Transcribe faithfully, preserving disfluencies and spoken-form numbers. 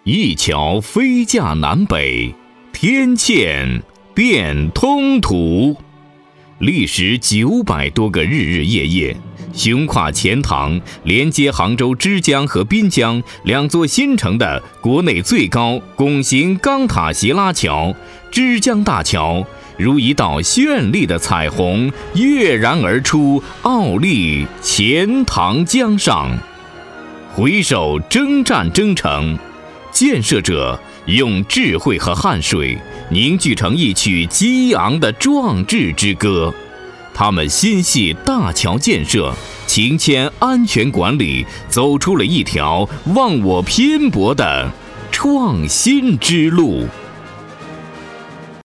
一桥飞架南北，天堑变通途。历时九百多个日日夜夜，雄跨钱塘，连接杭州之江和滨江两座新城的国内最高拱形钢塔斜拉桥之江大桥，如一道绚丽的彩虹跃然而出，傲立钱塘江上。回首征战征程，建设者用智慧和汗水凝聚成一曲激昂的壮志之歌。他们心系大桥建设，勤谦安全管理，走出了一条忘我拼搏的创新之路。